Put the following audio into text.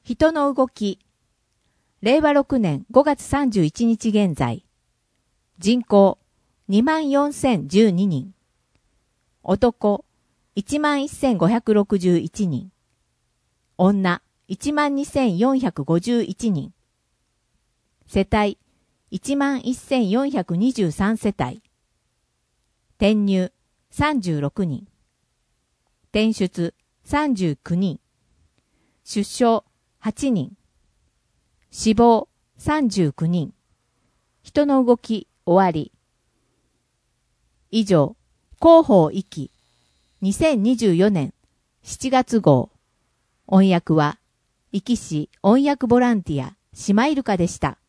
人の動き。令和6年5月31日現在。人口24,012人。男11,561人。女12,451人。世帯11,423世帯。転入36人。転出39人。出生8人。死亡39人。人の動き終わり。以上、広報壱岐2024年7月号。音訳は、壱岐市音訳ボランティア、シマイルカでした。